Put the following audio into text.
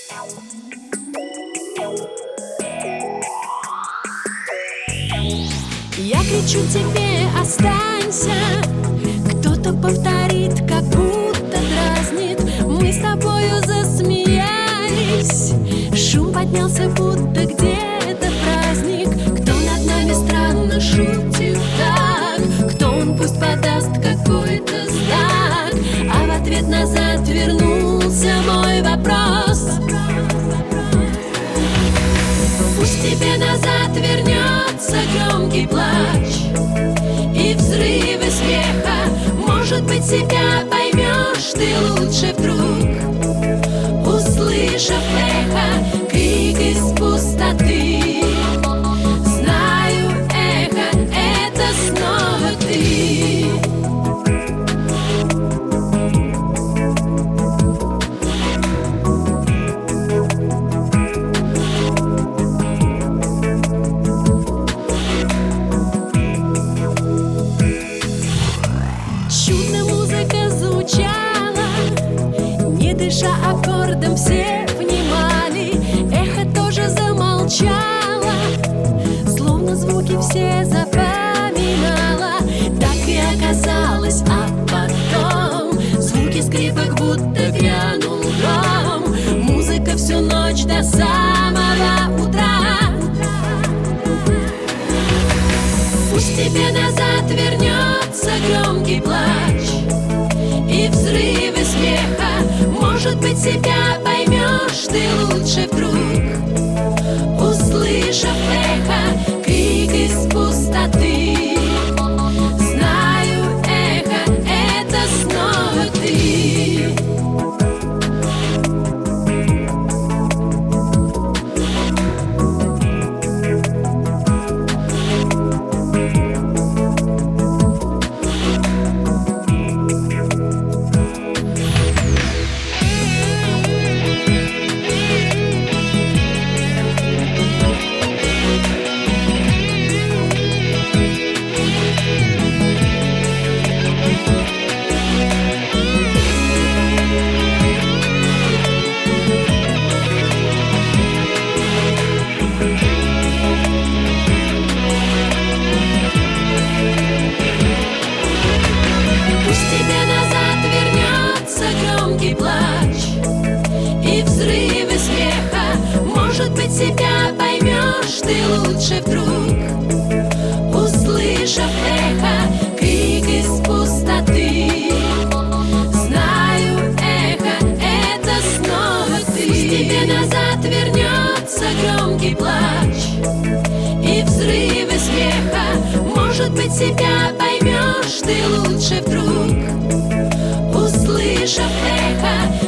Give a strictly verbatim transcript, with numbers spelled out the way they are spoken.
Я кричу тебе: останься. Кто-то повторит, как будто дразнит. Мы с тобою засмеялись. Шум поднялся, будто где-то праздник. Кто над нами странно шутит так? Кто он, пусть подаст какой-то знак. А в ответ назад вернулся мой вопрос. Пусть тебе назад вернется громкий плач и взрывы смеха. Может быть, себя поймешь ты лучше вдруг, услышав эхо, крик из пустоты. Знаю, эхо — это снова ты. Чудно музыка звучала, не дыша аккордом все внимали. Эхо тоже замолчало, словно звуки все запоминало. Так и оказалось, а потом звуки скрипок будто грянул гром. Музыка всю ночь до самого утра. Пусть тебе назад вернется громкий плач и взрывы смеха. Может быть, себя поймешь ты лучше вдруг, услышав эхо, крик из пустоты. Знаю, эхо — это снова ты. Может быть, себя поймешь ты лучше вдруг, услышав эхо, крик из пустоты. Знаю, эхо — это снова ты. Пусть тебе назад вернется громкий плач и взрывы смеха. Может быть, себя поймешь ты лучше вдруг, услышав эхо,